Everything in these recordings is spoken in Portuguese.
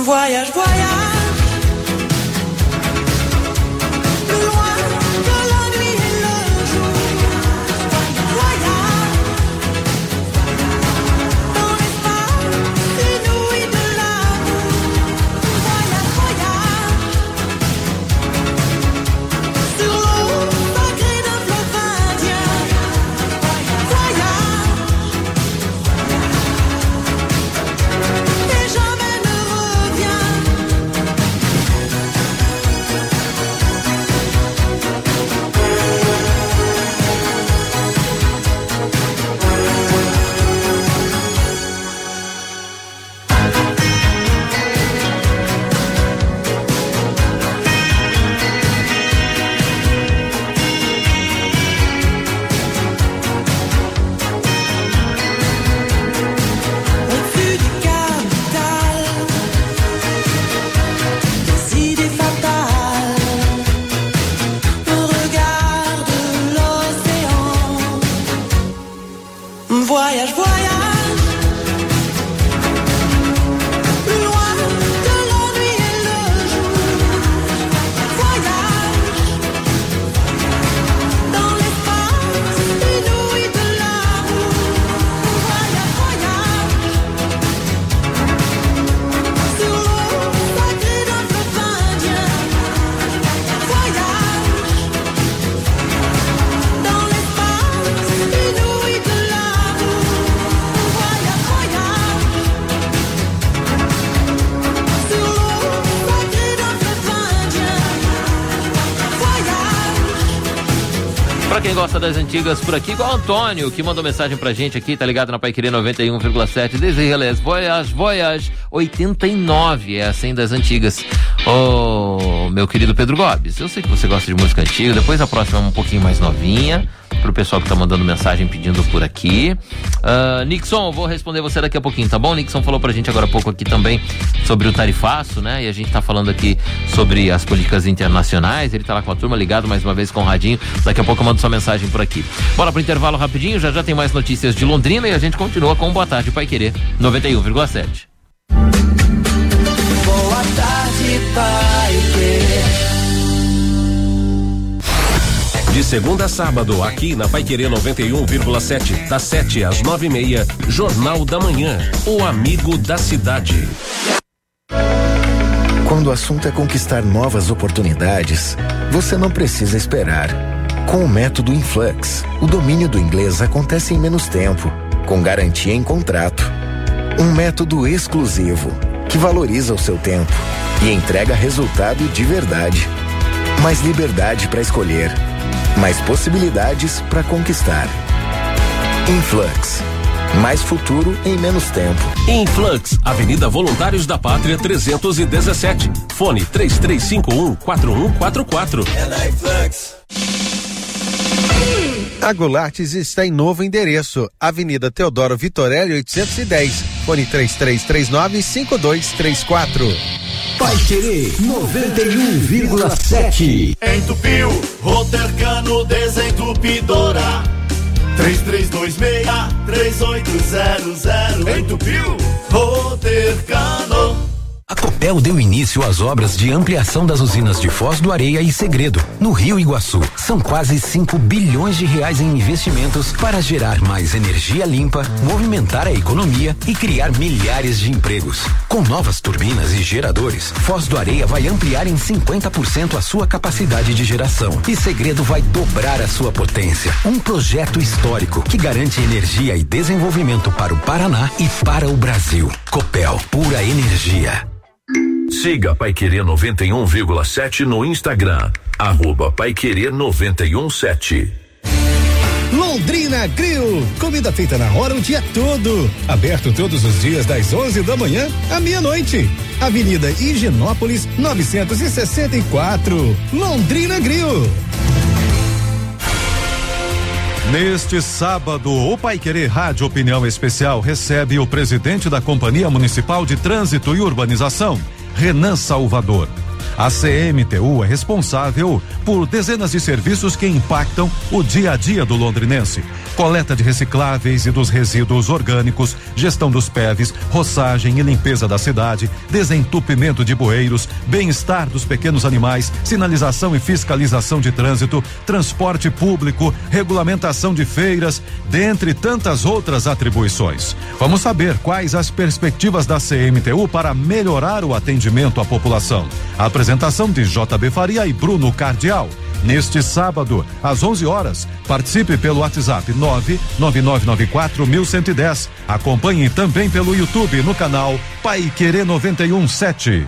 Voyage, voyage. Voyage, voyage. Pra quem gosta das antigas por aqui, igual o Antônio, que mandou mensagem pra gente aqui, tá ligado na Paiquerê 91,7. Desirelés, Voyage, 89, é assim das antigas. Ô, meu querido Pedro Gobes, eu sei que você gosta de música antiga, depois a próxima é um pouquinho mais novinha, pro pessoal que tá mandando mensagem pedindo por aqui. Nixon, vou responder você daqui a pouquinho, tá bom? Nixon falou pra gente agora há pouco aqui também sobre o tarifaço, né? E a gente tá falando aqui sobre as políticas internacionais, ele tá lá com a turma ligado mais uma vez com o radinho, daqui a pouco eu mando sua mensagem por aqui. Bora pro intervalo rapidinho, já tem mais notícias de Londrina e a gente continua com o Boa Tarde Paiquerê 91,7. Boa tarde, Paiquerê. De segunda a sábado, aqui na Paiquerê 91,7, das 7 às 9h30, Jornal da Manhã, o amigo da cidade. Quando o assunto é conquistar novas oportunidades, você não precisa esperar. Com o método Influx, o domínio do inglês acontece em menos tempo, com garantia em contrato. Um método exclusivo, que valoriza o seu tempo e entrega resultado de verdade. Mais liberdade para escolher. Mais possibilidades para conquistar. Influx. Mais futuro em menos tempo. Influx, Avenida Voluntários da Pátria 317. Fone 3351-4144. É da Influx. A Goulartes está em novo endereço, Avenida Teodoro Vitorelli 810, fone 3339-5234. Paiquerê 91,7. Entupiu, Rotercano Desentupidora 3326-3800. Entupiu, Rotercano. A Copel deu início às obras de ampliação das usinas de Foz do Areia e Segredo, no Rio Iguaçu. São quase 5 bilhões de reais em investimentos para gerar mais energia limpa, movimentar a economia e criar milhares de empregos. Com novas turbinas e geradores, Foz do Areia vai ampliar em 50% a sua capacidade de geração e Segredo vai dobrar a sua potência. Um projeto histórico que garante energia e desenvolvimento para o Paraná e para o Brasil. Copel, pura energia. Siga Paiquerê 91,7 no Instagram, @Paiquerê 91,7. Londrina Grill, comida feita na hora o dia todo, aberto todos os dias das 11 da manhã à meia-noite. Avenida Higienópolis 964, Londrina Grill. Neste sábado, o Paiquerê Rádio Opinião Especial recebe o presidente da Companhia Municipal de Trânsito e Urbanização, Renan Salvador. A CMTU é responsável por dezenas de serviços que impactam o dia a dia do londrinense, coleta de recicláveis e dos resíduos orgânicos, gestão dos PEVs, roçagem e limpeza da cidade, desentupimento de bueiros, bem-estar dos pequenos animais, sinalização e fiscalização de trânsito, transporte público, regulamentação de feiras, dentre tantas outras atribuições. Vamos saber quais as perspectivas da CMTU para melhorar o atendimento à população. A apresentação de JB Faria e Bruno Cardial. Neste sábado, às 11 horas, participe pelo WhatsApp 99994-1110. Acompanhe também pelo YouTube no canal Paiquerê 91.7.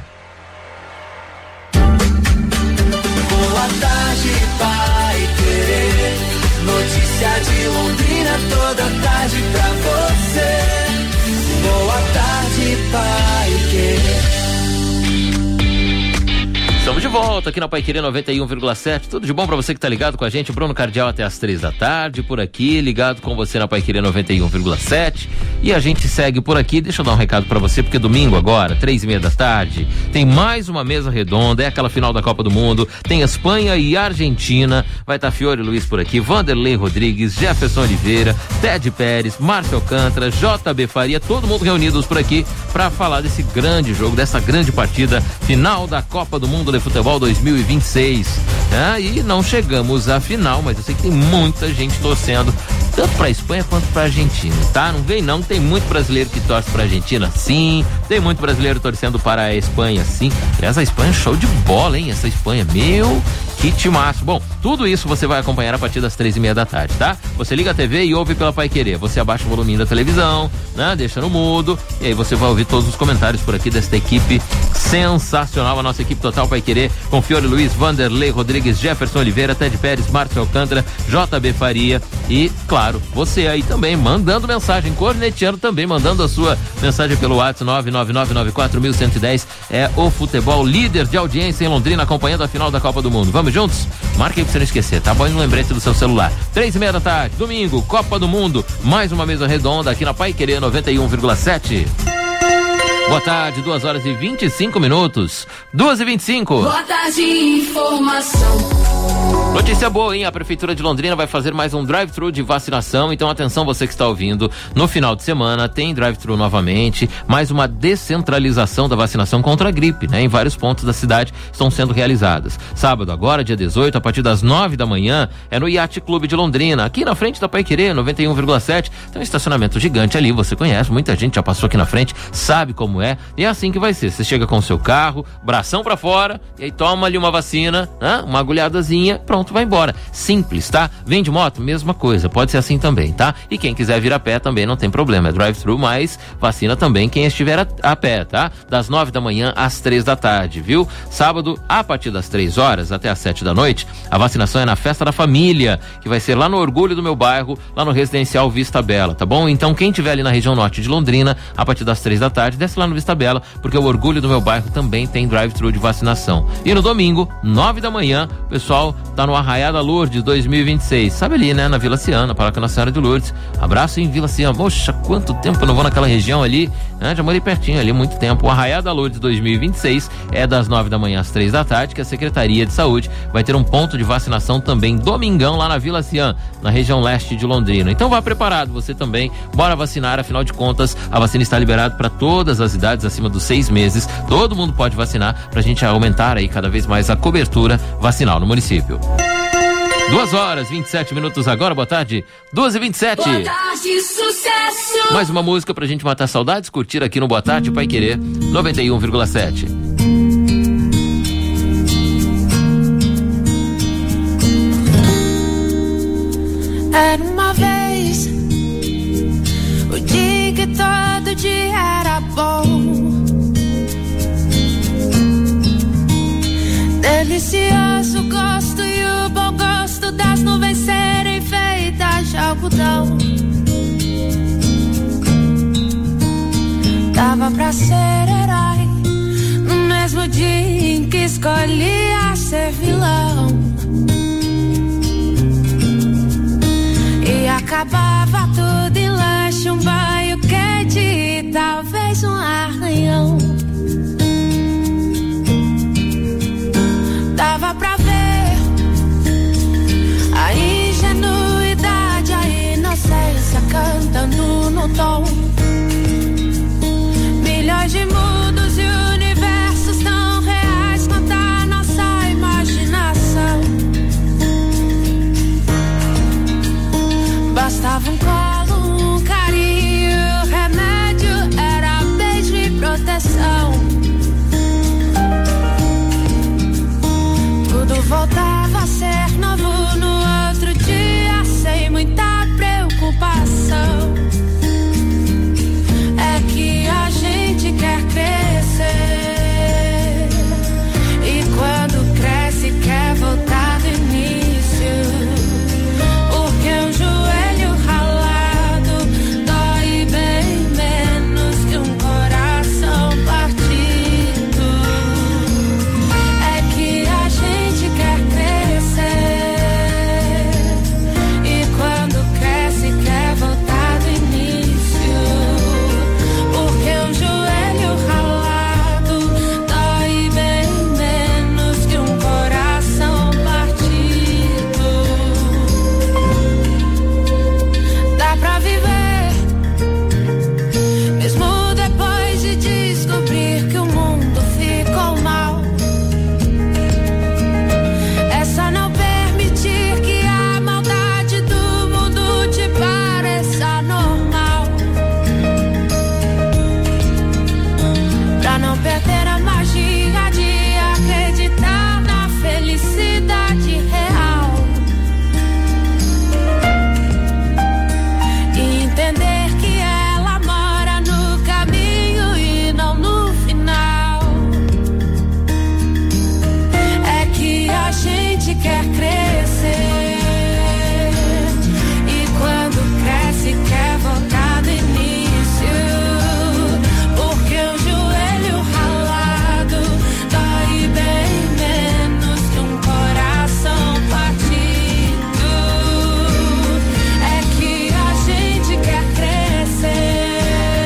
Boa tarde, Paiquerê. Notícia de Londrina toda tarde pra você. Boa tarde, Paiquerê. Estamos de volta aqui na Paiquerê 91,7. Tudo de bom pra você que tá ligado com a gente. Bruno Cardial até às 3 da tarde, por aqui, ligado com você na Paiquerê 91,7. E a gente segue por aqui. Deixa eu dar um recado pra você, porque domingo agora, 3:30 da tarde, tem mais uma mesa redonda, é aquela final da Copa do Mundo. Tem Espanha e Argentina. Vai estar Fiore Luiz por aqui, Vanderlei Rodrigues, Jefferson Oliveira, Ted Pérez, Márcio Alcântara, JB Faria, todo mundo reunidos por aqui pra falar desse grande jogo, dessa grande partida final da Copa do Mundo de Futebol 2026. E não chegamos à final, mas eu sei que tem muita gente torcendo tanto pra Espanha quanto pra Argentina, tá? Não vem não, tem muito brasileiro que torce pra Argentina, sim, tem muito brasileiro torcendo para a Espanha, sim. Aliás, a Espanha é show de bola, hein? Essa Espanha, meu, que timaço. Bom, tudo isso você vai acompanhar a partir das 3:30 da tarde, tá? Você liga a TV e ouve pela Paiquerê. Você abaixa o volume da televisão, né? Deixa no mudo, e aí você vai ouvir todos os comentários por aqui desta equipe sensacional, a nossa equipe total Paiquerê, com Fiore Luiz, Vanderlei Rodrigues, Jefferson Oliveira, Ted Pérez, Márcio Alcântara, JB Faria e, claro, você aí também mandando mensagem, corneteando também, mandando a sua mensagem pelo WhatsApp 999941110. É o futebol líder de audiência em Londrina, acompanhando a final da Copa do Mundo. Vamos juntos? Marque aí pra você não esquecer, tá bom? No lembrete do seu celular. 3:30 da tarde, domingo, Copa do Mundo, mais uma mesa redonda aqui na Paiquerê 91,7. Boa tarde, 2h25. 2h25. Boa tarde, informação. Notícia boa, hein? A Prefeitura de Londrina vai fazer mais um drive-thru de vacinação, então atenção você que está ouvindo, no final de semana tem drive-thru novamente, mais uma descentralização da vacinação contra a gripe, né? Em vários pontos da cidade estão sendo realizadas. Sábado agora, dia 18, a partir das 9 da manhã, é no Yacht Clube de Londrina, aqui na frente da Paiquerê 91,7, tem um estacionamento gigante ali, você conhece, muita gente já passou aqui na frente, sabe como é, e é assim que vai ser, você chega com o seu carro, bração pra fora, e aí toma ali uma vacina, né? Uma agulhadazinha, pronto, vai embora. Simples, tá? Vem de moto, mesma coisa, pode ser assim também, tá? E quem quiser vir a pé também não tem problema, é drive-thru, mas vacina também quem estiver a pé, tá? Das 9 da manhã às 3 da tarde, viu? Sábado, a partir das 3 horas até às 7 da noite, a vacinação é na Festa da Família, que vai ser lá no Orgulho do Meu Bairro, lá no Residencial Vista Bela, tá bom? Então quem estiver ali na região norte de Londrina, a partir das 3 da tarde, desce lá no Vista Bela, porque o Orgulho do Meu Bairro também tem drive-thru de vacinação. E no domingo, 9 da manhã, o pessoal tá no Arraiá da Lourdes 2026, sabe ali, né? Na Vila Ciana, Paróquia Nossa Senhora de Lourdes. Abraço em Vila Ciana. Poxa, quanto tempo eu não vou naquela região ali, né? Já morei pertinho ali, muito tempo. O Arraiá da Lourdes 2026 é das 9 da manhã às 3 da tarde, que a Secretaria de Saúde vai ter um ponto de vacinação também domingão lá na Vila Ciana, na região leste de Londrina. Então vá preparado, você também, bora vacinar, afinal de contas, a vacina está liberada para todas as idades acima dos 6 meses. Todo mundo pode vacinar pra gente aumentar aí cada vez mais a cobertura vacinal no município. 2h27 agora, boa tarde, 2h27. Boa tarde, sucesso. Mais uma música pra gente matar saudades, curtir aqui no Boa Tarde Paiquerê 91,7. Era uma vez o dia que todo dia era bom, delicioso gosto e o bom gosto das nuvens serem feitas de algodão. Dava pra ser herói no mesmo dia em que escolhia ser vilão, e acabava tudo em lanche, um banho quente e talvez um arranhão. Dava pra ver a ingenuidade, a inocência perder a magia de acreditar na felicidade real. E entender que ela mora no caminho e não no final. É que a gente quer crescer. E quando cresce quer voltar do início. Porque o joelho ralado dói bem menos que um coração partido. É que a gente quer crescer.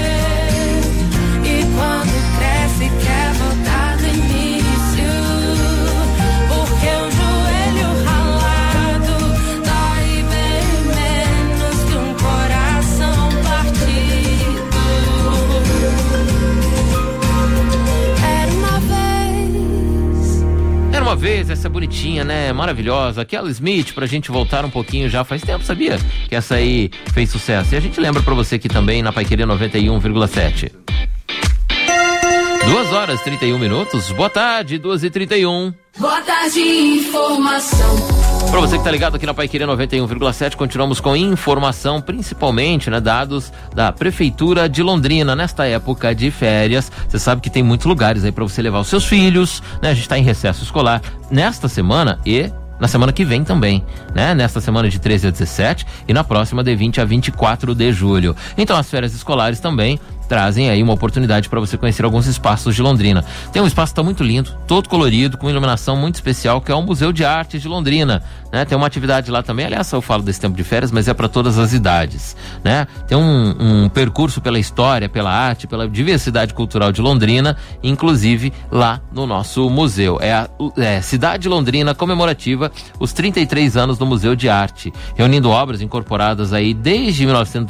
E quando cresce quer voltar do início. Porque o joelho ralado dói bem menos que um coração partido. Era uma vez, essa bonitinha, né? Maravilhosa. Aquela Smith, pra gente voltar um pouquinho já faz tempo, sabia? Que essa aí fez sucesso. E a gente lembra pra você aqui também na Paiquerê 91,7. 2h31. Boa tarde, 2h31. Boa tarde, informação. Pra você que tá ligado aqui na Paiquerê 91,7, continuamos com informação, principalmente, né, dados da Prefeitura de Londrina. Nesta época de férias, você sabe que tem muitos lugares aí pra você levar os seus filhos, né? A gente tá em recesso escolar nesta semana e na semana que vem também, né? Nesta semana de 13 a 17 e na próxima de 20 a 24 de julho. Então as férias escolares também trazem aí uma oportunidade para você conhecer alguns espaços de Londrina. Tem um espaço que tá muito lindo, todo colorido, com iluminação muito especial, que é o Museu de Artes de Londrina, né? Tem uma atividade lá também, aliás, eu falo desse tempo de férias, mas é para todas as idades, né? Tem um percurso pela história, pela arte, pela diversidade cultural de Londrina, inclusive lá no nosso museu. É a Cidade Londrina comemorativa, os 33 anos do Museu de Arte, reunindo obras incorporadas aí desde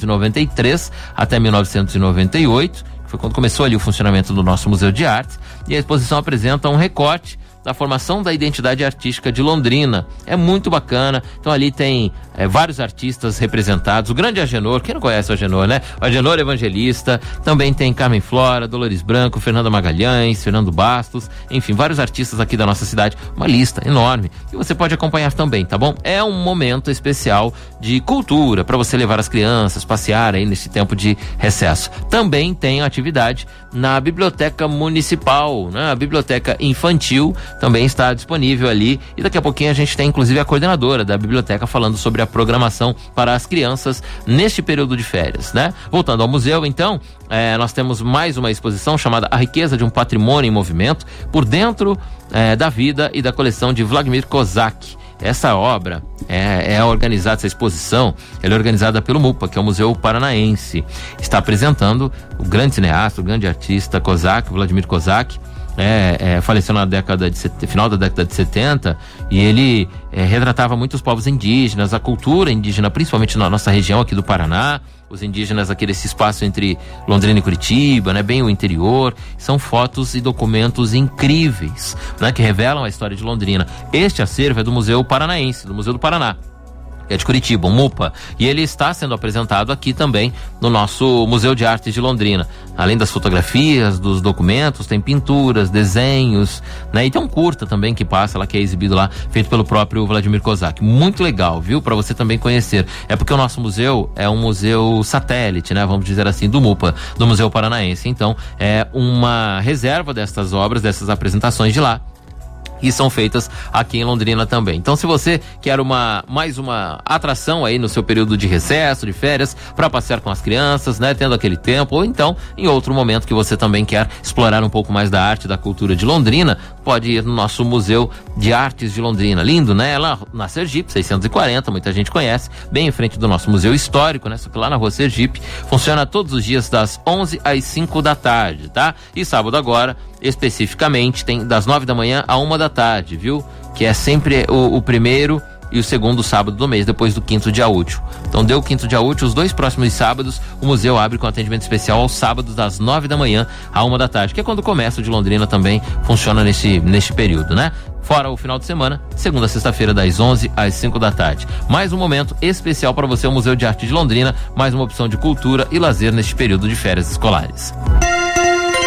1993 até 1998, que foi quando começou ali o funcionamento do nosso Museu de Artes, e a exposição apresenta um recorte da formação da identidade artística de Londrina. É muito bacana. Então ali tem vários artistas representados. O grande Agenor, quem não conhece o Agenor, né? O Agenor Evangelista, também tem Carmen Flora, Dolores Branco, Fernanda Magalhães, Fernando Bastos, enfim, vários artistas aqui da nossa cidade. Uma lista enorme que você pode acompanhar também, tá bom? É um momento especial de cultura para você levar as crianças, passear aí nesse tempo de recesso. Também tem atividade na Biblioteca Municipal, né? A Biblioteca Infantil também está disponível ali, e daqui a pouquinho a gente tem inclusive a coordenadora da biblioteca falando sobre a programação para as crianças neste período de férias, né? Voltando ao museu, então, nós temos mais uma exposição chamada A Riqueza de um Patrimônio em Movimento, por dentro da vida e da coleção de Vladimir Kozak. Essa obra é organizada, essa exposição, ela é organizada pelo MUPA, que é o Museu Paranaense. Está apresentando o grande cineasta, o grande artista Kozak, Vladimir Kozak. Faleceu na final da década de 70, e ele retratava muitos povos indígenas, a cultura indígena, principalmente na nossa região aqui do Paraná, os indígenas aqui desse espaço entre Londrina e Curitiba, né, bem o interior. São fotos e documentos incríveis, né, que revelam a história de Londrina. Este acervo é do Museu Paranaense, do Museu do Paraná, é de Curitiba, o MUPA, e ele está sendo apresentado aqui também no nosso Museu de Arte de Londrina. Além das fotografias, dos documentos, tem pinturas, desenhos, né? E tem um curta também que passa lá, que é exibido lá, feito pelo próprio Vladimir Kozak. Muito legal, viu? Para você também conhecer. É porque o nosso museu é um museu satélite, né? Vamos dizer assim, do MUPA, do Museu Paranaense. Então, é uma reserva dessas obras, dessas apresentações de lá, e são feitas aqui em Londrina também. Então, se você quer mais uma atração aí no seu período de recesso, de férias, para passear com as crianças, né, tendo aquele tempo, ou então em outro momento que você também quer explorar um pouco mais da arte e da cultura de Londrina, pode ir no nosso Museu de Artes de Londrina. Lindo, né? Lá na Sergipe, 640, muita gente conhece, bem em frente do nosso Museu Histórico, né? Só que lá na Rua Sergipe, funciona todos os dias das 11 às 5 da tarde, tá? E sábado agora, especificamente, tem das 9 da manhã à 1 da tarde, viu? Que é sempre o primeiro e o segundo sábado do mês, depois do quinto dia útil. Então deu o quinto dia útil, os dois próximos sábados, o museu abre com atendimento especial aos sábados das 9 da manhã à 1 da tarde, que é quando o comércio de Londrina também funciona neste período, né? Fora o final de semana, segunda a sexta-feira, das 11 às 5 da tarde. Mais um momento especial para você, o Museu de Arte de Londrina, mais uma opção de cultura e lazer neste período de férias escolares.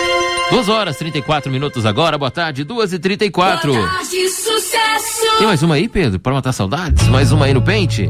2 horas 34 minutos agora, boa tarde, 2h34. Boa tarde, sucesso. Tem mais uma aí, Pedro, pra matar saudades? Mais uma aí no pente?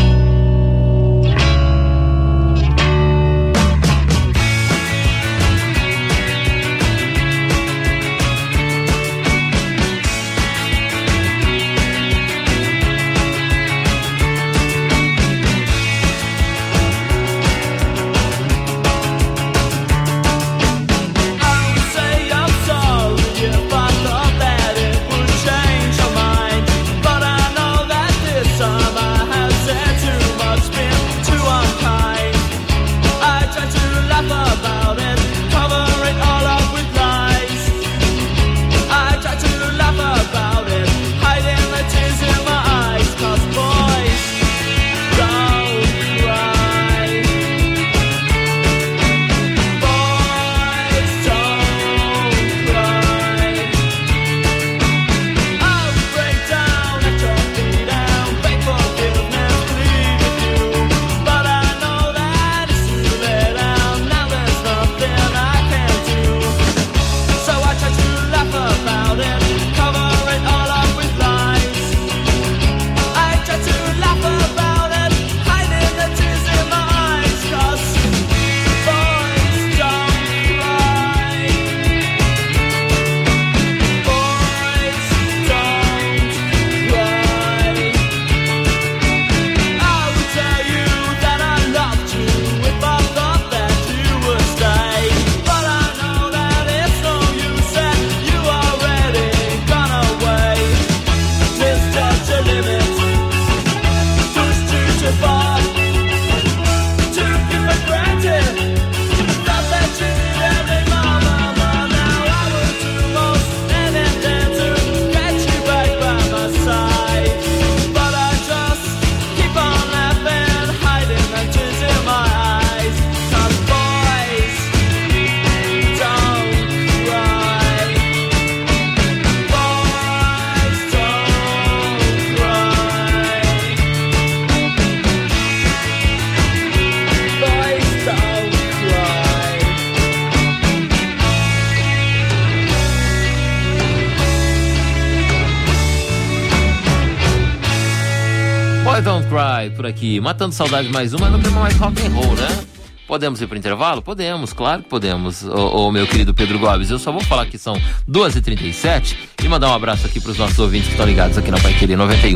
Don't Cry por aqui, matando saudade mais uma, no tema mais rock and roll, né? Podemos ir pro intervalo? Podemos, claro que podemos, ô meu querido Pedro Gomes. Eu só vou falar que são 2h37 e mandar um abraço aqui pros nossos ouvintes que estão ligados aqui na Paiquerê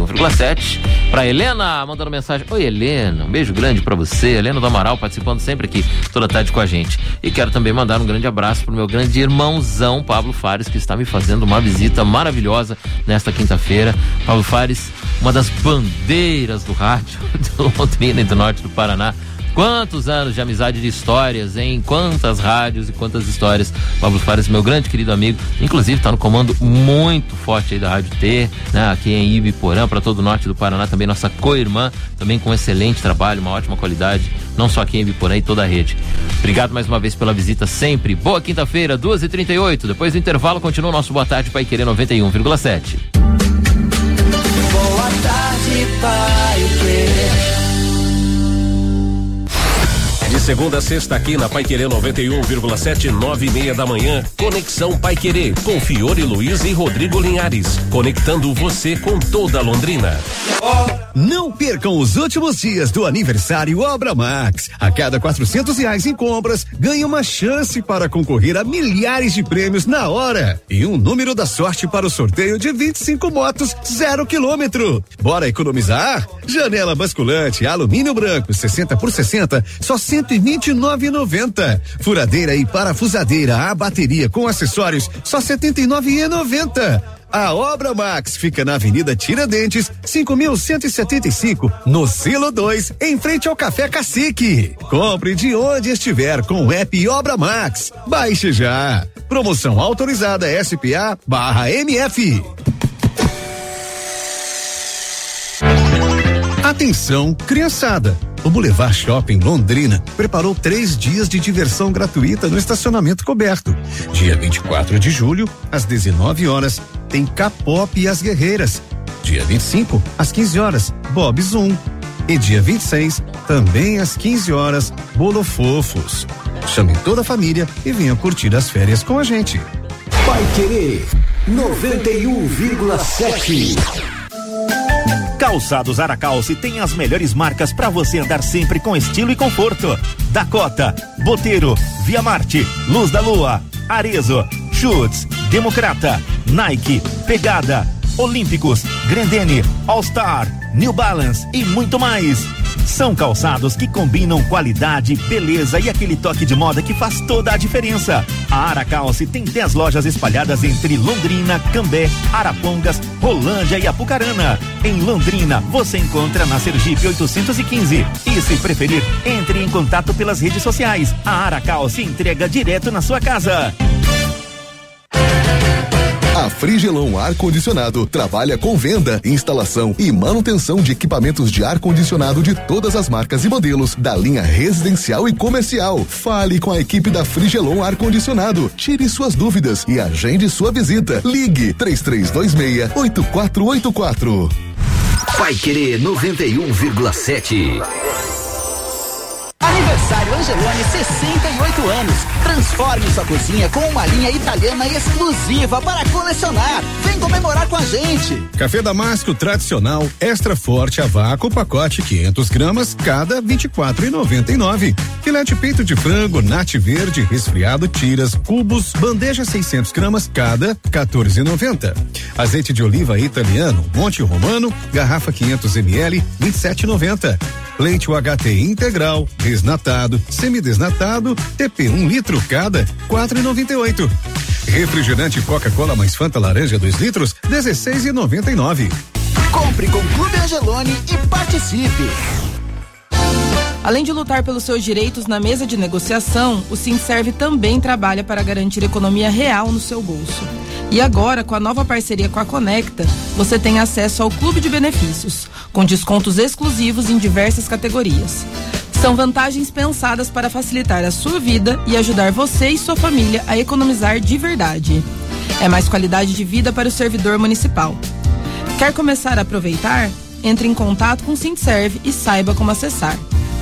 91,7. Pra Helena, mandando mensagem. Oi, Helena, um beijo grande pra você. Helena do Amaral participando sempre aqui toda tarde com a gente. E quero também mandar um grande abraço pro meu grande irmãozão Pablo Fares, que está me fazendo uma visita maravilhosa nesta quinta-feira. Pablo Fares, uma das bandeiras do rádio do Londrina e do norte do Paraná. Quantos anos de amizade, de histórias, hein? Quantas rádios e quantas histórias. Pablo Fares, meu grande querido amigo, inclusive está no comando muito forte aí da Rádio T, né? Aqui em Ibiporã, para todo o norte do Paraná, também nossa co-irmã, também com excelente trabalho, uma ótima qualidade, não só aqui em Ibiporã e toda a rede. Obrigado mais uma vez pela visita sempre. Boa quinta-feira, 2h38. Depois do intervalo continua o nosso Boa Tarde Paiquerê 91,7. Boa tarde, Paiquerê. De segunda a sexta aqui na Paiquerê 91,7, 9h30 da manhã, Conexão Paiquerê, com Fiore Luiz e Rodrigo Linhares, conectando você com toda a Londrina. Não percam os últimos dias do aniversário Obra Max. A cada R$400 em compras, ganhe uma chance para concorrer a milhares de prêmios na hora e um número da sorte para o sorteio de 25 motos 0 km. Bora economizar? Janela basculante, alumínio branco, 60 por 60, só R$129,90. Furadeira e parafusadeira a bateria com acessórios, só R$79,90. A Obra Max fica na Avenida Tiradentes, 5.175, no Silo 2, em frente ao Café Cacique. Compre de onde estiver com o app Obra Max. Baixe já. Promoção autorizada SPA/MF. Atenção, criançada! O Boulevard Shopping Londrina preparou 3 dias de diversão gratuita no estacionamento coberto. Dia 24 de julho, às 19 horas, tem K-pop e as Guerreiras. Dia 25, às 15 horas, Bob Zoom. E dia 26, também às 15 horas, Bolo Fofos. Chame toda a família e venha curtir as férias com a gente. Paiquerê 91,7. Calçados Aracalce tem as melhores marcas para você andar sempre com estilo e conforto. Dakota, Boteiro, Via Marte, Luz da Lua, Arezzo, Schutz, Democrata, Nike, Pegada, Olímpicos, Grendene, All Star, New Balance e muito mais. São calçados que combinam qualidade, beleza e aquele toque de moda que faz toda a diferença. A Aracalce tem 10 lojas espalhadas entre Londrina, Cambé, Arapongas, Rolândia e Apucarana. Em Londrina, você encontra na Sergipe 815. E se preferir, entre em contato pelas redes sociais. A Aracalce entrega direto na sua casa. A Frigelon Ar-Condicionado trabalha com venda, instalação e manutenção de equipamentos de ar-condicionado de todas as marcas e modelos da linha residencial e comercial. Fale com a equipe da Frigelon Ar-Condicionado, tire suas dúvidas e agende sua visita. Ligue 3326-8484. Paiquerê 91,7. Aniversário Angeloni, 68 anos. Transforme sua cozinha com uma linha italiana exclusiva para colecionar. Vem comemorar com a gente. Café Damasco tradicional, extra forte a vácuo, pacote 500 gramas, cada R$24,99. Filete peito de frango, nate verde, resfriado, tiras, cubos, bandeja 600 gramas, cada R$14,90. Azeite de oliva italiano, Monte Romano, garrafa 500 ml, R$27,90. Leite UHT integral, desnatado, semidesnatado, TP 1 litro cada, R$4,98. Refrigerante Coca-Cola mais Fanta laranja 2 litros, R$16,99. Compre com Clube Angeloni e participe. Além de lutar pelos seus direitos na mesa de negociação, o Sindserv também trabalha para garantir economia real no seu bolso. E agora, com a nova parceria com a Conecta, você tem acesso ao Clube de Benefícios, com descontos exclusivos em diversas categorias. São vantagens pensadas para facilitar a sua vida e ajudar você e sua família a economizar de verdade. É mais qualidade de vida para o servidor municipal. Quer começar a aproveitar? Entre em contato com o Sindserv e saiba como acessar.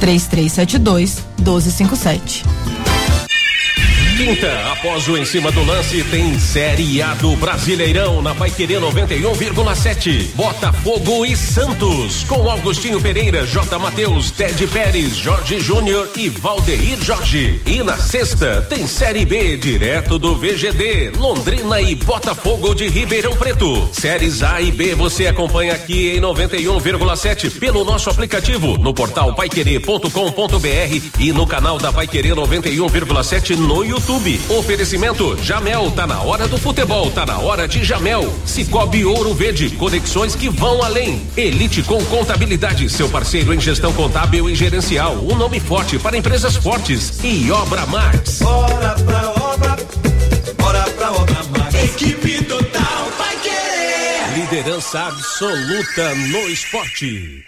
3372-1257. Quinta, após o Em Cima do Lance, tem Série A do Brasileirão na Paiquerê 91,7. Botafogo e Santos, com Augustinho Pereira, J. Matheus, Ted Pérez, Jorge Júnior e Valdeir Jorge. E na sexta, tem Série B, direto do VGD, Londrina e Botafogo de Ribeirão Preto. Séries A e B você acompanha aqui em 91,7 pelo nosso aplicativo, no portal paiquerê.com.br e no canal da Paiquerê 91,7 no YouTube. Oferecimento Jamel, tá na hora do futebol, tá na hora de Jamel. Cicobi Ouro Verde, conexões que vão além. Elite com Contabilidade, seu parceiro em gestão contábil e gerencial, um nome forte para empresas fortes. E Obra Max. Bora pra obra, bora pra Obra Max. Equipe total vai querer. Liderança absoluta no esporte.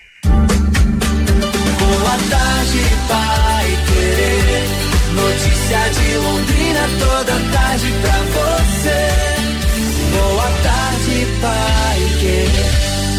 Boa tarde, Pai Querer. Notícia de Londrina toda tarde pra você. Boa tarde, Pai Querer.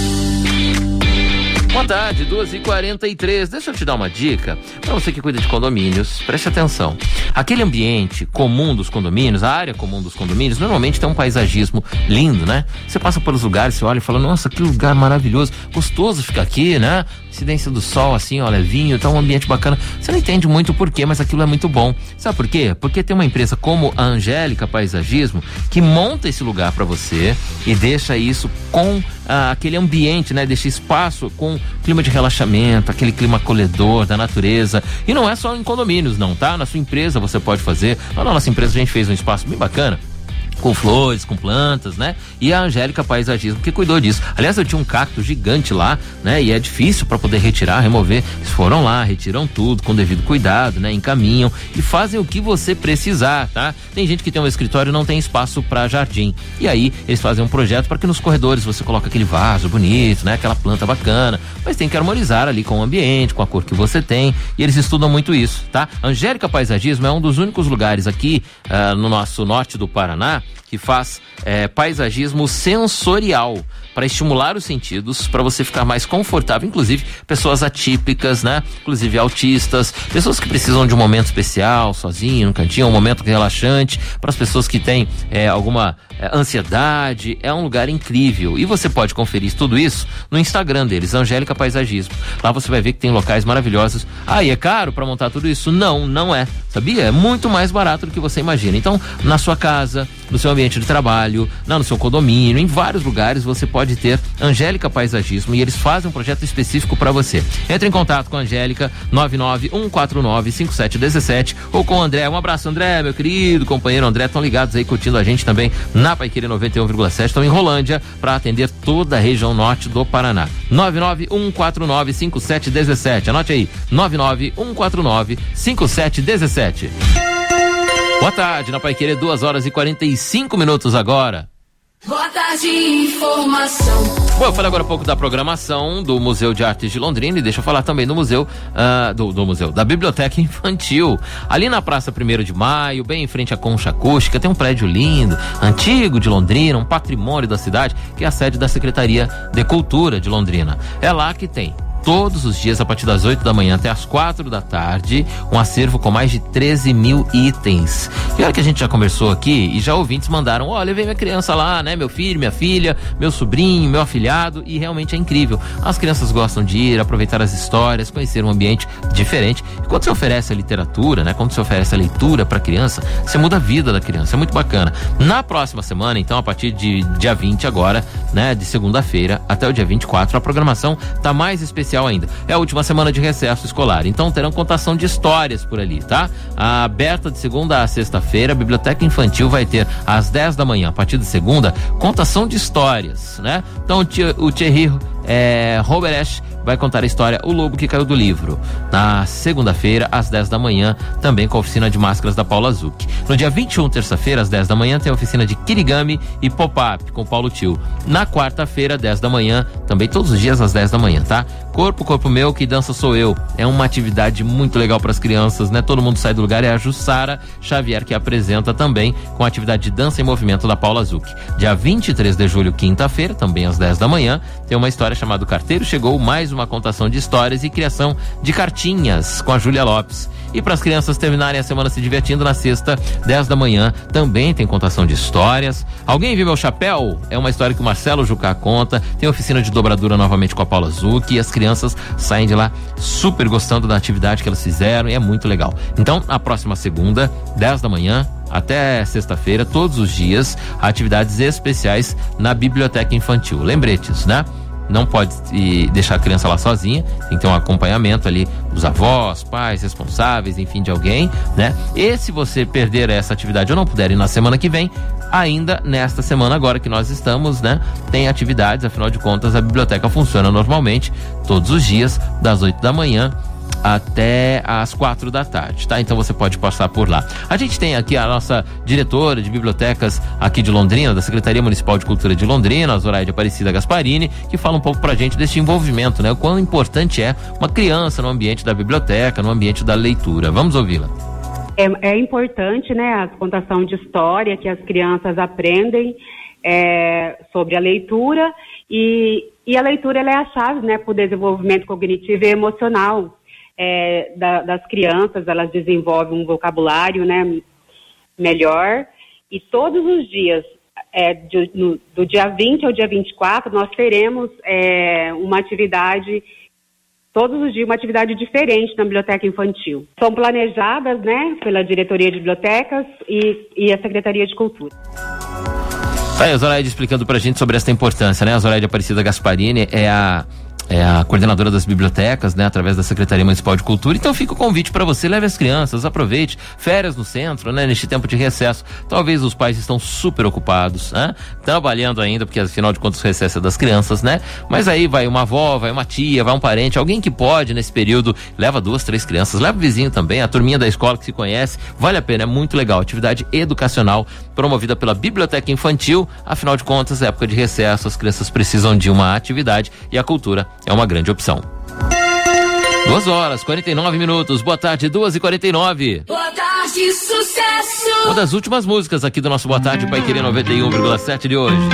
Boa tarde, 2h43. Deixa eu te dar uma dica. Para você que cuida de condomínios, preste atenção. Aquele ambiente comum dos condomínios, a área comum dos condomínios, normalmente tem um paisagismo lindo, né? Você passa pelos lugares, você olha e fala, nossa, que lugar maravilhoso, gostoso ficar aqui, né? Incidência do sol, assim, ó, levinho, tá um ambiente bacana. Você não entende muito o porquê, mas aquilo é muito bom. Sabe por quê? Porque tem uma empresa como a Angélica Paisagismo que monta esse lugar para você e deixa isso com aquele ambiente, né? Deixa espaço com clima de relaxamento, aquele clima acolhedor da natureza. E não é só em condomínios, não, tá? Na sua empresa você pode fazer. Lá na nossa empresa a gente fez um espaço bem bacana, com flores, com plantas, né? E a Angélica Paisagismo que cuidou disso. Aliás, eu tinha um cacto gigante lá, né? E é difícil para poder retirar, remover. Eles foram lá, retiram tudo com devido cuidado, né? Encaminham e fazem o que você precisar, tá? Tem gente que tem um escritório e não tem espaço para jardim. E aí, eles fazem um projeto para que nos corredores você coloque aquele vaso bonito, né? Aquela planta bacana. Mas tem que harmonizar ali com o ambiente, com a cor que você tem. E eles estudam muito isso, tá? Angélica Paisagismo é um dos únicos lugares aqui no nosso norte do Paraná que faz paisagismo sensorial para estimular os sentidos, para você ficar mais confortável, inclusive pessoas atípicas, né? Inclusive autistas, pessoas que precisam de um momento especial, sozinho, no cantinho, um momento relaxante, para as pessoas que têm alguma ansiedade. É um lugar incrível e você pode conferir tudo isso no Instagram deles, Angélica Paisagismo. Lá você vai ver que tem locais maravilhosos. E é caro para montar tudo isso? Não é, sabia? É muito mais barato do que você imagina. Então, na sua casa, no seu ambiente de trabalho, no seu condomínio, em vários lugares você pode ter Angélica Paisagismo e eles fazem um projeto específico para você. Entre em contato com a Angélica, 991495717 ou com o André. Um abraço, André, meu querido companheiro André, estão ligados aí curtindo a gente também na Paiquerê 91,7, estão em Rolândia para atender toda a região norte do Paraná. 991495717, anote aí, 991495717. Boa tarde, na Paiquerê, 2h45 agora. Boa tarde, informação. Bom, eu falei agora há pouco da programação do Museu de Artes de Londrina e deixa eu falar também do museu, da Biblioteca Infantil. Ali na Praça 1º de Maio, bem em frente à Concha Acústica, tem um prédio lindo, antigo de Londrina, um patrimônio da cidade, que é a sede da Secretaria de Cultura de Londrina. É lá que tem todos os dias, a partir das 8 da manhã até as 4 da tarde, um acervo com mais de 13 mil itens. E olha que a gente já conversou aqui e já ouvintes mandaram, levei minha criança lá, né? Meu filho, minha filha, meu sobrinho, meu afilhado, e realmente é incrível. As crianças gostam de ir, aproveitar as histórias, conhecer um ambiente diferente. E quando você oferece a literatura, né? Quando você oferece a leitura para a criança, você muda a vida da criança, é muito bacana. Na próxima semana, então, a partir de dia 20 agora, né? De segunda-feira até o dia 24, a programação tá mais especial ainda. É a última semana de recesso escolar, então terão contação de histórias por ali, tá? Aberta de segunda a sexta-feira, a Biblioteca Infantil vai ter às 10 da manhã, a partir de segunda, contação de histórias, né? Então o Thierry Roberesch vai contar a história O Lobo que Caiu do Livro. Na segunda-feira, às 10 da manhã, também com a oficina de máscaras da Paula Zucchi. No dia 21, terça-feira, às 10 da manhã, tem a oficina de Kirigami e Pop-Up com Paulo Tio. Na quarta-feira, 10 da manhã, também todos os dias às 10 da manhã, tá? Corpo Meu, que dança sou eu. É uma atividade muito legal para as crianças, né? Todo mundo sai do lugar, é a Jussara Xavier que apresenta também com a atividade de dança em movimento da Paula Zucchi. Dia 23 de julho, quinta-feira, também às 10 da manhã, tem uma história chamada O Carteiro Chegou, mais uma contação de histórias e criação de cartinhas com a Júlia Lopes. E para as crianças terminarem a semana se divertindo, na sexta, 10 da manhã, também tem contação de histórias. Alguém viu meu chapéu? É uma história que o Marcelo Jucá conta. Tem oficina de dobradura novamente com a Paula Zucchi e as crianças saem de lá super gostando da atividade que elas fizeram e é muito legal. Então, na próxima segunda, 10 da manhã, até sexta-feira, todos os dias, atividades especiais na Biblioteca Infantil. Lembretes, né? Não pode deixar a criança lá sozinha, tem que ter um acompanhamento ali dos avós, pais, responsáveis, enfim, de alguém, né? E se você perder essa atividade ou não puder ir na semana que vem, ainda nesta semana agora que nós estamos, né? Tem atividades, afinal de contas a biblioteca funciona normalmente todos os dias, das 8 da manhã até às 4 da tarde, tá? Então você pode passar por lá. A gente tem aqui a nossa diretora de bibliotecas aqui de Londrina, da Secretaria Municipal de Cultura de Londrina, a Zoraide Aparecida Gasparini, que fala um pouco pra gente desse envolvimento, né? O quão importante é uma criança no ambiente da biblioteca, no ambiente da leitura. Vamos ouvi-la. É importante, né, a contação de história, que as crianças aprendem sobre a leitura e a leitura ela é a chave, né, para o desenvolvimento cognitivo e emocional das crianças. Elas desenvolvem um vocabulário, né, melhor, e todos os dias, do dia 20 ao dia 24, nós teremos uma atividade, todos os dias uma atividade diferente na Biblioteca Infantil. São planejadas, né, pela Diretoria de Bibliotecas e a Secretaria de Cultura. Aí a Zoraide explicando pra gente sobre essa importância, né? A Zoraide Aparecida Gasparini é a coordenadora das bibliotecas, né, através da Secretaria Municipal de Cultura. Então fica o convite para você, leve as crianças, aproveite, férias no centro, né, neste tempo de recesso. Talvez os pais estão super ocupados, né, trabalhando ainda, porque afinal de contas o recesso é das crianças, né, mas aí vai uma avó, vai uma tia, vai um parente, alguém que pode nesse período, leva 2, 3 crianças, leva o vizinho também, a turminha da escola que se conhece, vale a pena, é muito legal, atividade educacional promovida pela Biblioteca Infantil. Afinal de contas, é época de recesso, as crianças precisam de uma atividade e a cultura é uma grande opção. 2h49. Boa tarde, 2h49. Boa tarde. Tarde Sucesso. Uma das últimas músicas aqui do nosso Boa Tarde Pai Querer 91,7 de hoje.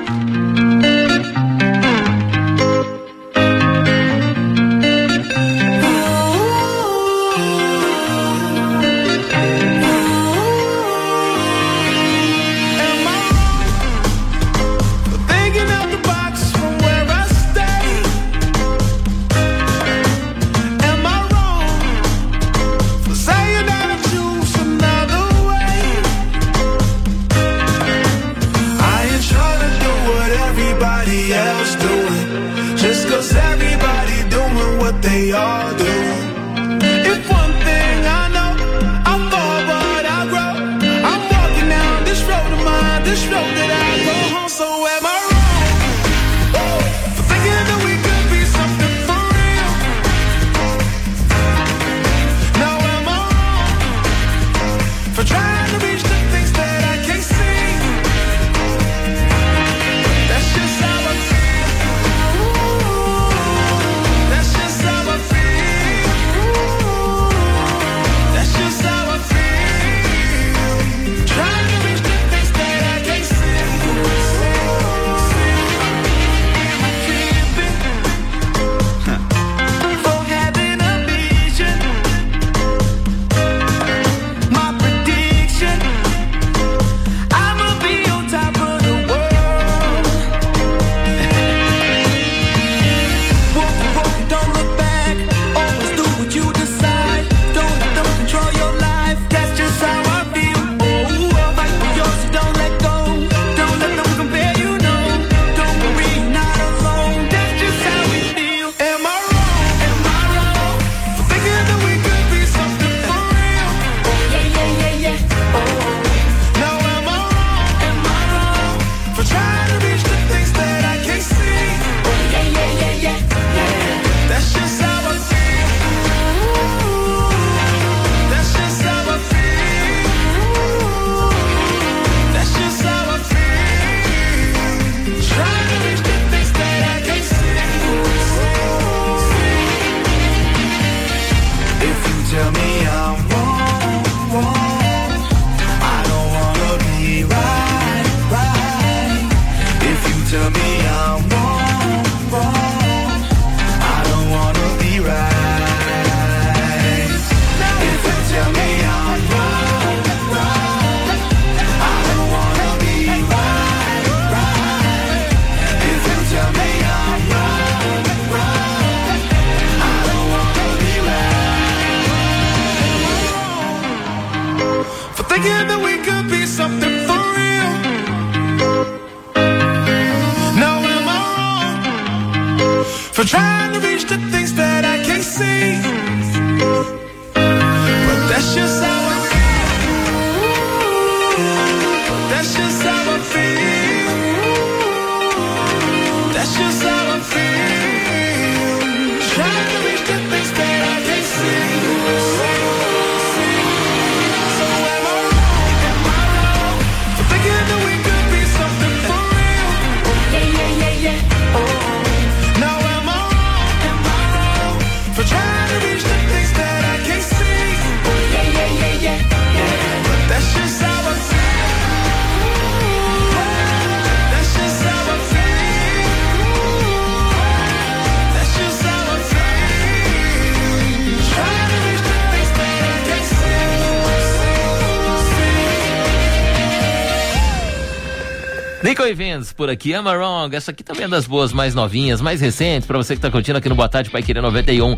Nico e Vince por aqui, Am I Wrong? Essa aqui também é das boas, mais novinhas, mais recentes, pra você que tá curtindo aqui no Boa Tarde Pai Querer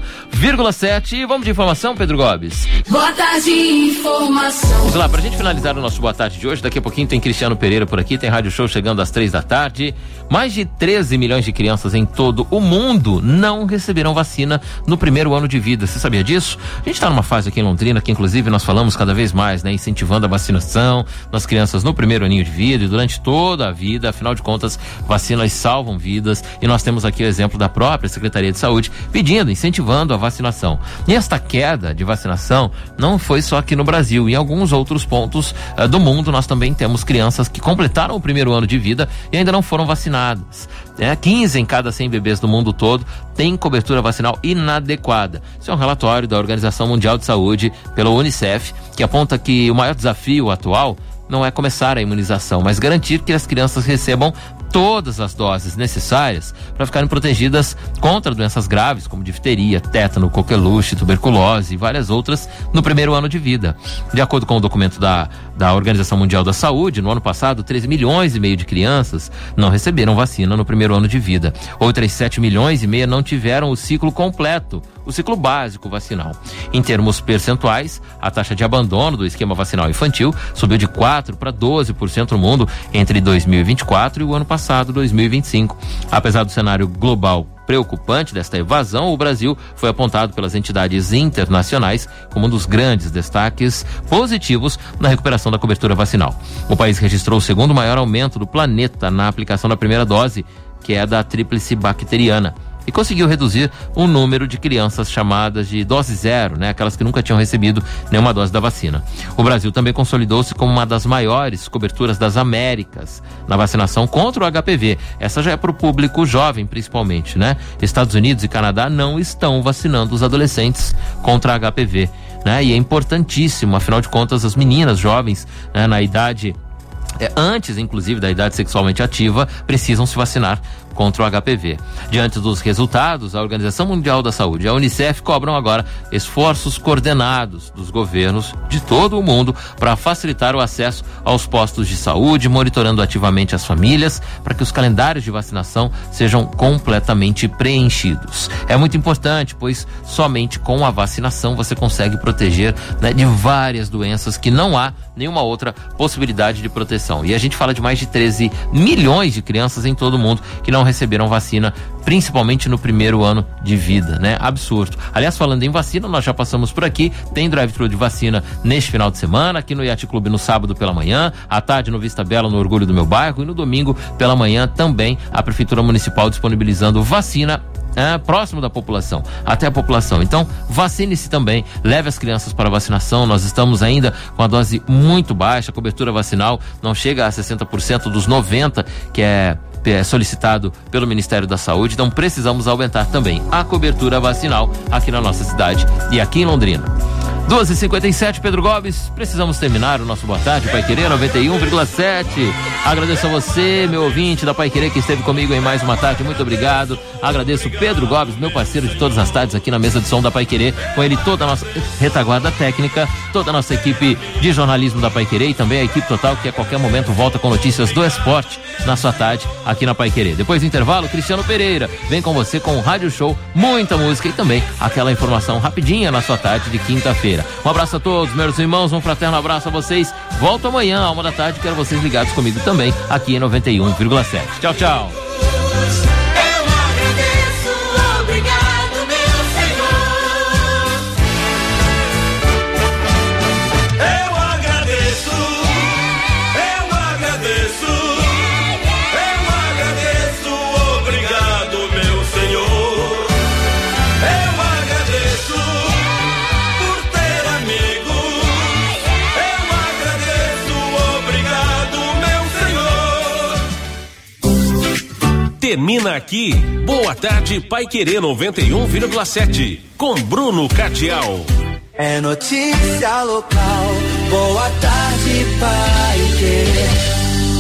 91,7. E vamos de informação, Pedro Gobes? Boa Tarde, informação. Vamos lá, pra gente finalizar o nosso Boa Tarde de hoje, daqui a pouquinho tem Cristiano Pereira por aqui, tem Rádio Show chegando às 3h. Mais de 13 milhões de crianças em todo o mundo não receberão vacina no primeiro ano de vida. Você sabia disso? A gente tá numa fase aqui em Londrina que inclusive nós falamos cada vez mais, né? Incentivando a vacinação das crianças no primeiro aninho de vida e durante toda a vida, afinal de contas, vacinas salvam vidas e nós temos aqui o exemplo da própria Secretaria de Saúde pedindo, incentivando a vacinação. E esta queda de vacinação não foi só aqui no Brasil, em alguns outros pontos do mundo nós também temos crianças que completaram o primeiro ano de vida e ainda não foram vacinadas. 15 em cada 100 bebês do mundo todo têm cobertura vacinal inadequada. Isso é um relatório da Organização Mundial de Saúde pela UNICEF, que aponta que o maior desafio atual não é começar a imunização, mas garantir que as crianças recebam todas as doses necessárias para ficarem protegidas contra doenças graves como difteria, tétano, coqueluche, tuberculose e várias outras no primeiro ano de vida. De acordo com o documento da Organização Mundial da Saúde, no ano passado, 13 milhões e meio de crianças não receberam vacina no primeiro ano de vida. Outras 7 milhões e meio não tiveram o ciclo completo, o ciclo básico vacinal. Em termos percentuais, a taxa de abandono do esquema vacinal infantil subiu de 4% para 12% no mundo entre 2024 e o ano passado, 2025. Apesar do cenário global preocupante desta evasão, o Brasil foi apontado pelas entidades internacionais como um dos grandes destaques positivos na recuperação da cobertura vacinal. O país registrou o segundo maior aumento do planeta na aplicação da primeira dose, que é da tríplice bacteriana, e conseguiu reduzir o número de crianças chamadas de dose zero, aquelas que nunca tinham recebido nenhuma dose da vacina. O Brasil também consolidou-se como uma das maiores coberturas das Américas na vacinação contra o HPV. Essa já é para o público jovem, principalmente, Estados Unidos e Canadá não estão vacinando os adolescentes contra HPV, E é importantíssimo, afinal de contas, as meninas jovens, na idade antes, inclusive, da idade sexualmente ativa, precisam se vacinar contra o HPV. Diante dos resultados, a Organização Mundial da Saúde e a UNICEF cobram agora esforços coordenados dos governos de todo o mundo para facilitar o acesso aos postos de saúde, monitorando ativamente as famílias para que os calendários de vacinação sejam completamente preenchidos. É muito importante, pois somente com a vacinação você consegue proteger de várias doenças que não há nenhuma outra possibilidade de proteção. E a gente fala de mais de 13 milhões de crianças em todo o mundo que não receberam vacina, principalmente no primeiro ano de vida, Absurdo. Aliás, falando em vacina, nós já passamos por aqui, tem drive-thru de vacina neste final de semana, aqui no Yacht Clube no sábado pela manhã, à tarde no Vista Bela, no Orgulho do Meu Bairro, e no domingo pela manhã também a Prefeitura Municipal disponibilizando vacina próximo da população, até a população. Então, vacine-se também, leve as crianças para a vacinação. Nós estamos ainda com a dose muito baixa, a cobertura vacinal não chega a 60% dos 90% que é solicitado pelo Ministério da Saúde, então precisamos aumentar também a cobertura vacinal aqui na nossa cidade e aqui em Londrina. 2h57, Pedro Gomes, precisamos terminar o nosso Boa Tarde Pai Querer 91,7. Agradeço a você, meu ouvinte da Pai Querer, que esteve comigo em mais uma tarde, muito obrigado. Agradeço o Pedro Gomes, meu parceiro de todas as tardes aqui na mesa de som da Pai Querer, com ele toda a nossa retaguarda técnica, toda a nossa equipe de jornalismo da Pai Querer e também a equipe total que a qualquer momento volta com notícias do esporte na sua tarde aqui na Pai Querer. Depois do intervalo, Cristiano Pereira vem com você com o Rádio Show, muita música e também aquela informação rapidinha na sua tarde de quinta-feira. Um abraço a todos, meus irmãos, um fraterno abraço a vocês. Volto amanhã, à 1h da tarde, quero vocês ligados comigo também, aqui em 91,7. Tchau, tchau. Termina aqui, Boa Tarde Pai Querer 91,7, com Bruno Catial. É notícia local, Boa Tarde Pai Querer.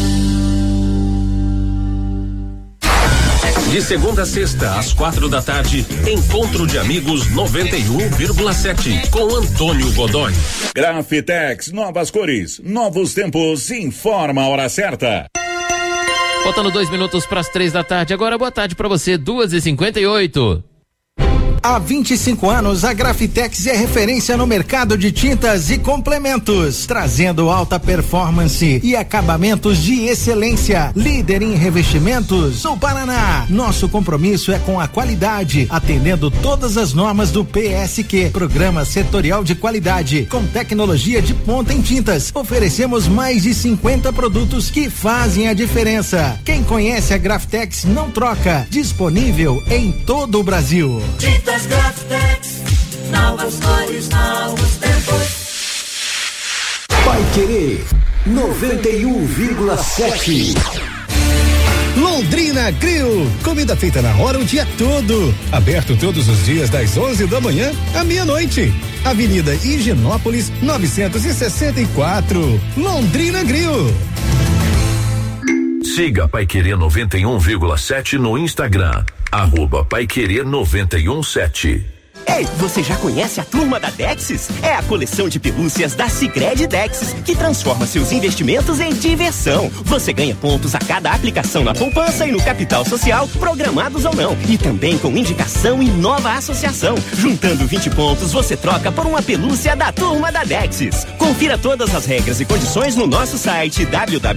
De segunda a sexta, às 4h da tarde, Encontro de Amigos 91,7, com Antônio Godoy. Grafitex, novas cores, novos tempos, informa a hora certa. Faltando 2 minutos para as 3 da tarde. Agora, boa tarde para você, 2h58. Há 25 anos, a Grafitex é referência no mercado de tintas e complementos, trazendo alta performance e acabamentos de excelência. Líder em revestimentos no Paraná. Nosso compromisso é com a qualidade, atendendo todas as normas do PSQ, Programa Setorial de Qualidade, com tecnologia de ponta em tintas. Oferecemos mais de 50 produtos que fazem a diferença. Quem conhece a Grafitex não troca. Disponível em todo o Brasil. Tintas Grafitex, novas cores, novos tempos. Paiquerê 91,7. Londrina Grill, comida feita na hora o dia todo. Aberto todos os dias das 11 da manhã à meia-noite. Avenida Higienópolis 964. Londrina Grill. Siga Paiquerê 91,7 no Instagram. @Paiquerê 91,7. Ei, você já conhece a Turma da Dexis? É a coleção de pelúcias da Sicredi Dexis, que transforma seus investimentos em diversão. Você ganha pontos a cada aplicação na poupança e no capital social, programados ou não. E também com indicação e nova associação. Juntando 20 pontos, você troca por uma pelúcia da Turma da Dexis. Confira todas as regras e condições no nosso site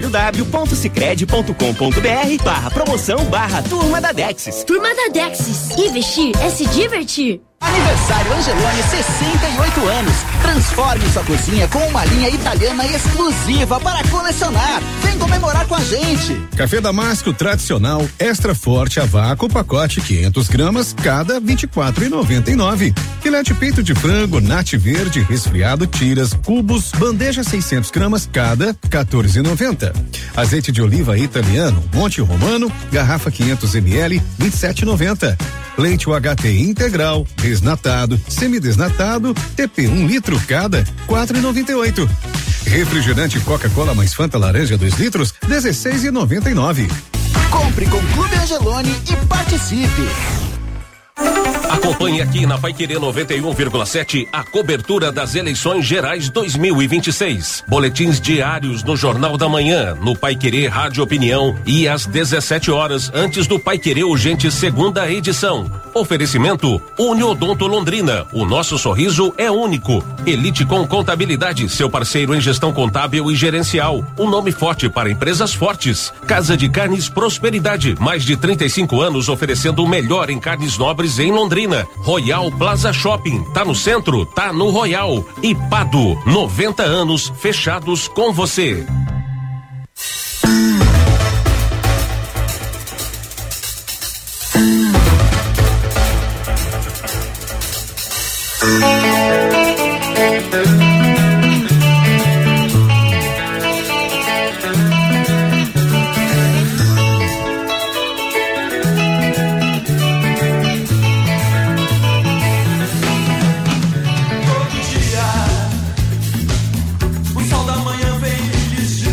www.sicredi.com.br/promoção/Turma da Dexis. Turma da Dexis. Investir é se divertir. Aniversário Angelone, 68 anos. Transforme sua cozinha com uma linha italiana exclusiva para colecionar. Vem comemorar com a gente. Café Damasco tradicional, extra forte a vácuo, pacote 500 gramas, cada 24,99. Filete peito de frango, nate verde, resfriado, tiras, cubos, bandeja 600 gramas, cada 14,90. Azeite de oliva italiano, Monte Romano, garrafa 500 ml, 27,90. Leite UHT integral, desnatado, semidesnatado, TP 1 litro cada, 4,98. Refrigerante Coca-Cola mais Fanta laranja 2 litros, 16,99. Compre com Clube Angelone e participe. Acompanhe aqui na Paiquerê 91,7 a cobertura das eleições gerais 2026. Boletins diários no Jornal da Manhã, no Paiquerê Rádio Opinião e às 17 horas antes do Paiquerê Urgente segunda edição. Oferecimento Uniodonto Londrina. O nosso sorriso é único. Elite com Contabilidade, seu parceiro em gestão contábil e gerencial. Um nome forte para empresas fortes. Casa de Carnes Prosperidade. Mais de 35 anos oferecendo o melhor em carnes nobres em Londrina. Royal Plaza Shopping. Tá no centro? Tá no Royal. E Pado, 90 anos fechados com você. O sol da manhã vem me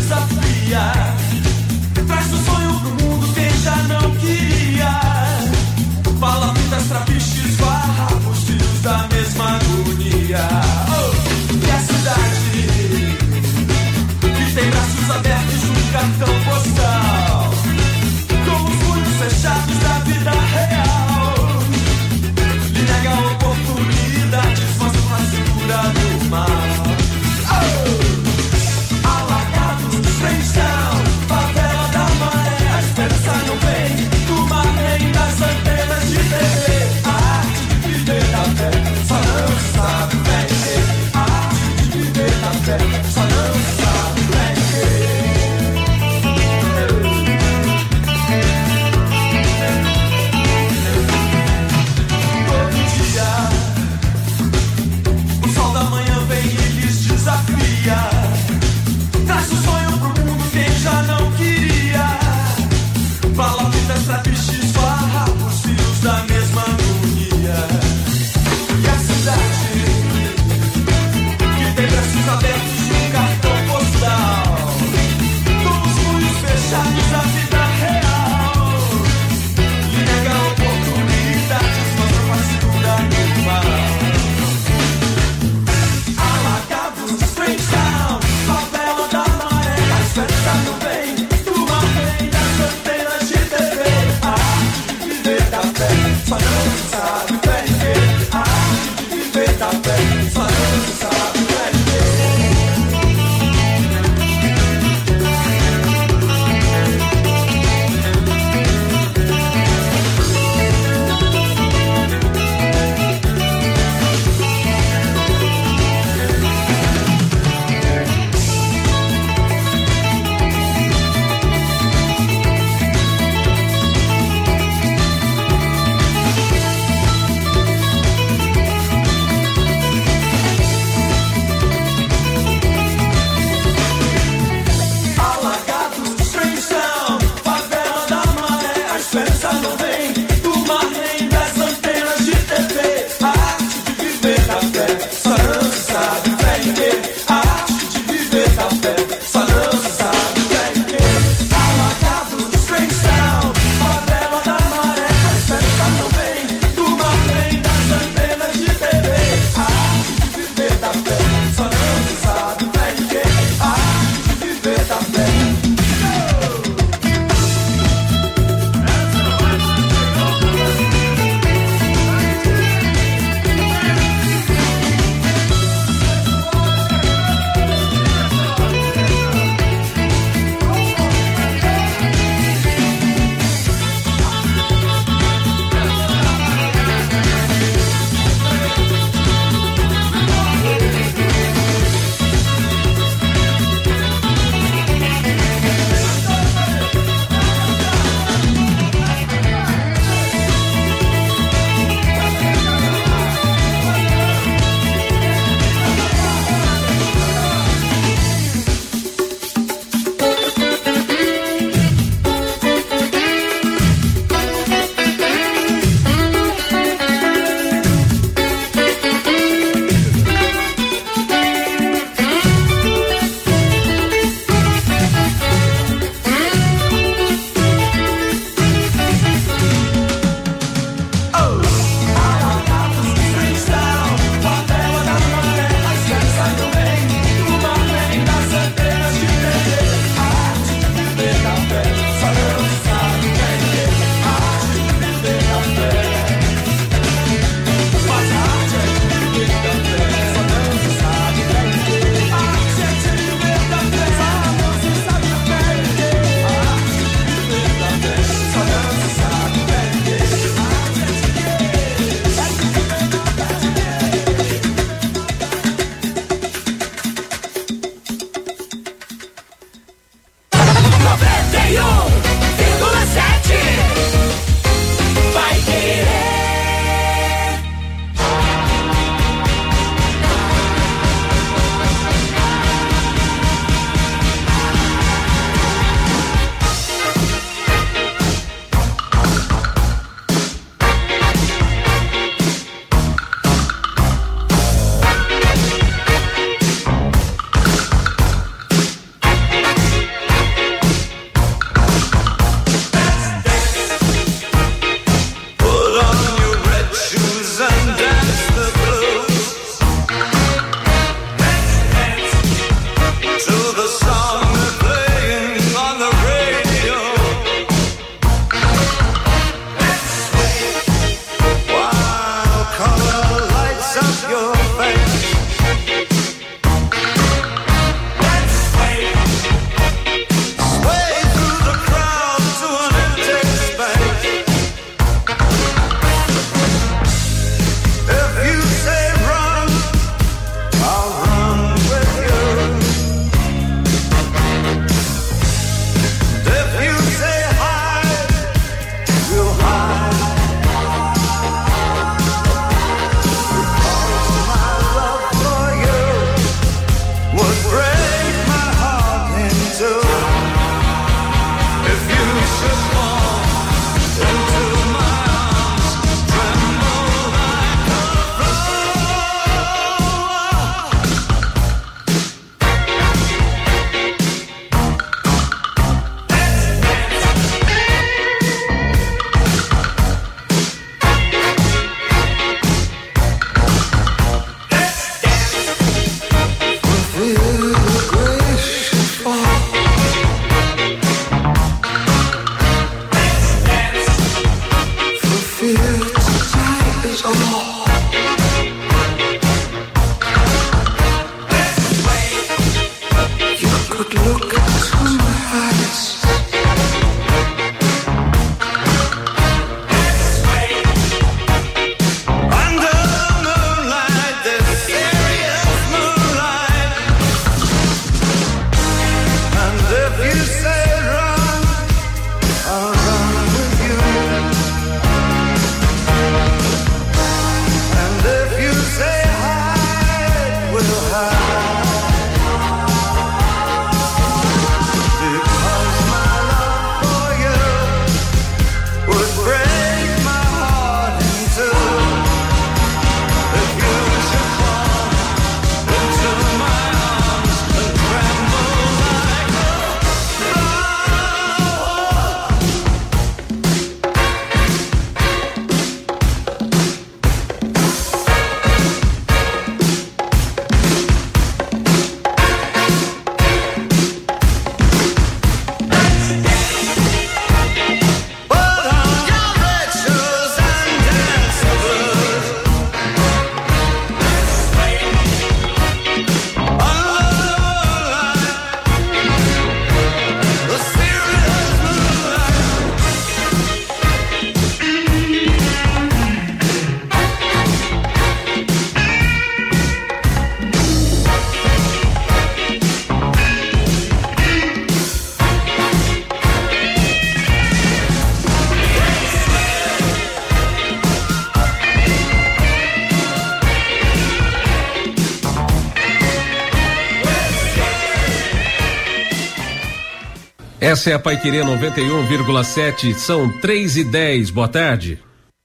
Essa é a Paiquerê 91,7, são 3:10. Boa tarde.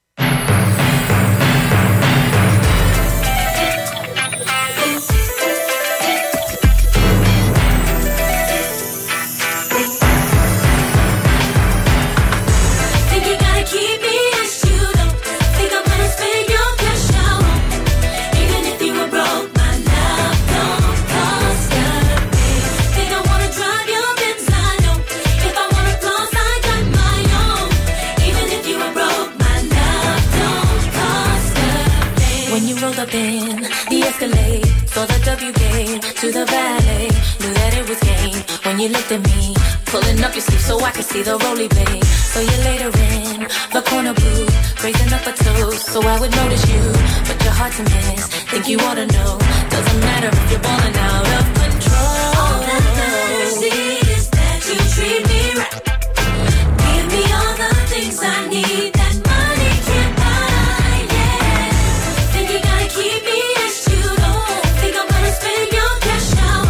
up in the Escalade, saw the W game to the valet, knew that it was game when you looked at me, pulling up your sleeve so I could see the roly blade. So you later in the corner booth, raising up a toast so I would notice you, but your heart's a mess, think you ought to know, doesn't matter if you're balling out of control. All that matters is that you treat me right, give me all the things I need that money can't buy, yeah. Think you gotta keep me as you don't think I'm gonna spend your cash out,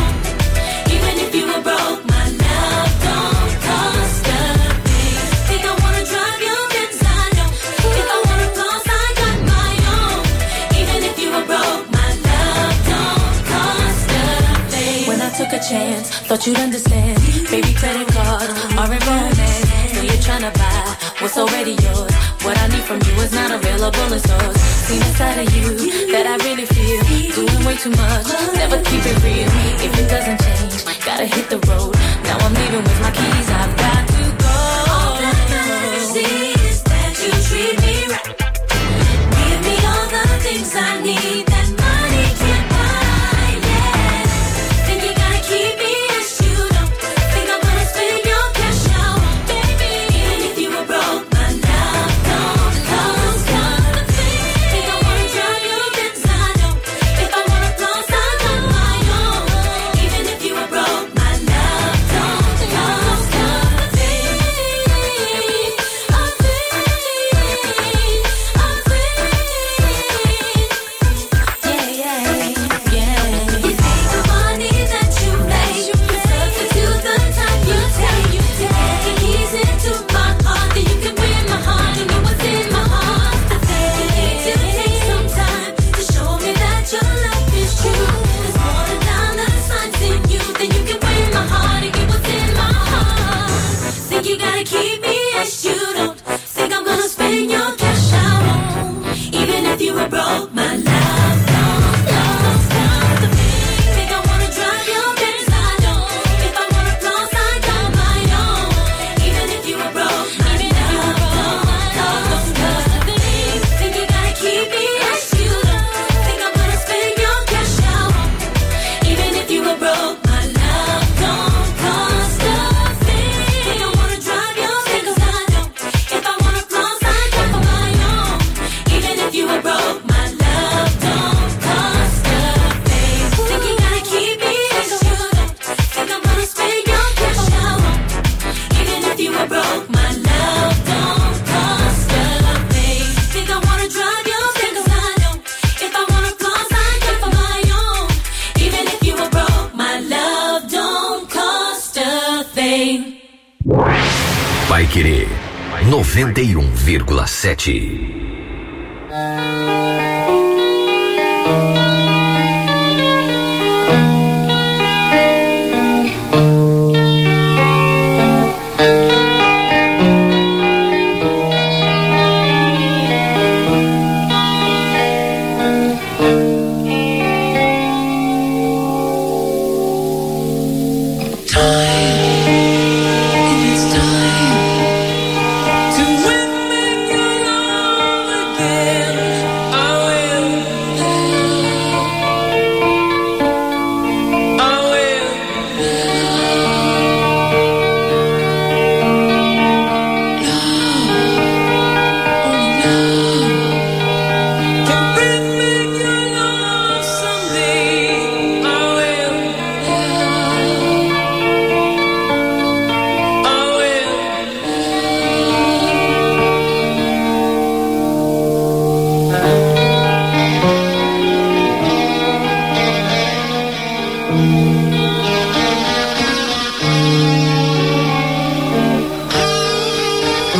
even if you were broke, my love don't cost a thing. Think I wanna drive your Benz, I know. If I wanna floss, I got my own. Even if you were broke, my love don't cost a thing. When I took a chance, thought you'd understand. Baby, credit card, orange romance. Know you're tryna buy what's already yours. What I need from you is not available in stores. Seen a side of you that I really feel. Doing way too much, never keep it real. If it doesn't change, gotta hit the road. Now I'm leaving with my keys, I've got to go. All that matters is that you treat me right, give me all the things I need that money can't buy, yeah. Think you gotta keep me as you don't think I'm gonna spend your cash out, baby. Even if you were broke, my love don't cost nothing. Think I wanna drive your Benz, I know. If I wanna floss, I got my own. Even if you were broke, my love don't cost nothing. You take the money that you make, substitute the time you take. Take the keys into my heart, then you can win my heart. You know what's in my heart. I think you need to take some time to show me that your love is true. There's more than dollar signs in you, then you can win my heart and get what's in my heart. Think you gotta keep me as you don't think I'm gonna spend your cash out on. Even if you were broke, my love don't cost nothing. Think I wanna drive your Benz, I don't. If I wanna floss, I got my own. Even if you were broke, my love don't cost nothing. Think you gotta keep me as you don't think I'm gonna spend your cash out on. Even if you were broke, my love don't cost nothing. Think I wanna drive your Benz, I don't. If I wanna floss, I got my own. Even if you were broke, my love don't cost nothing. Think you gotta keep me as you don't think I'm gonna spend your cash out on. Even if you were broke, my love don't cost nothing. Think I wanna drive your Benz, I don't. If I wanna floss, I got my own. Even if you were broke, my love don't cost a thing. Paiquerê 91,7.